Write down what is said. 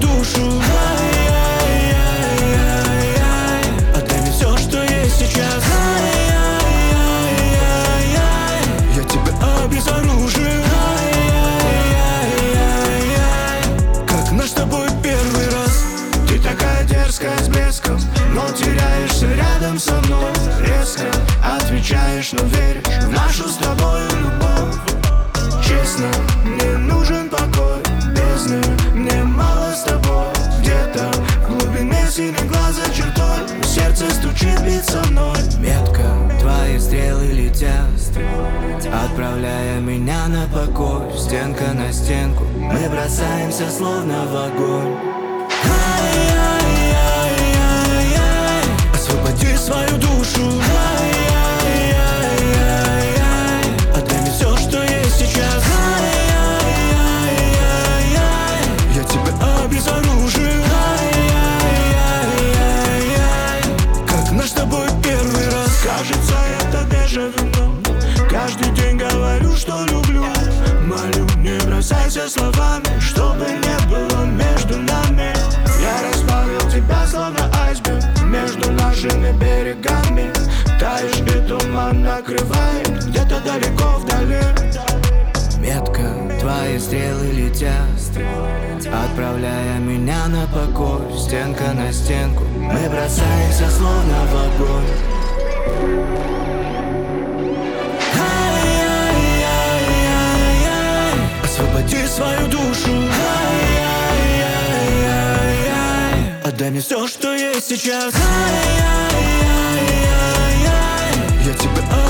душу. Отдай мне все, что есть сейчас. Я тебя обезоружу. Как наш с тобой первый раз. Ты такая дерзкая с блеском, но теряешься рядом со мной. Резко отвечаешь, но веришь в нашу с тобой любовь. Честно, мне нужен покой, бездны, мне мало с тобой. Где-то в глубине синих глаз за чертой сердце стучит, биться мной. Метко, твои стрелы летят, отправляя меня на покой. Стенка на стенку, мы бросаемся словно в огонь. Освободи свою душу. Отдай мне все, что есть сейчас. Я тебя обезоружу. Как наш с тобой первый раз. Кажется, это дежавю. Каждый день говорю, что люблю. Молю, не бросайся словами, чтобы не было между нами. Я расплавил тебя, словно айсберг, между нашими берегами. Таешь, и туман накрывает где-то далеко вдали. Метко, твои стрелы летят, отправляя меня на покой. Стенка на стенку, мы бросаемся словно в огонь. Освободи свою душу. Отдай мне все, что есть сейчас. Я тебя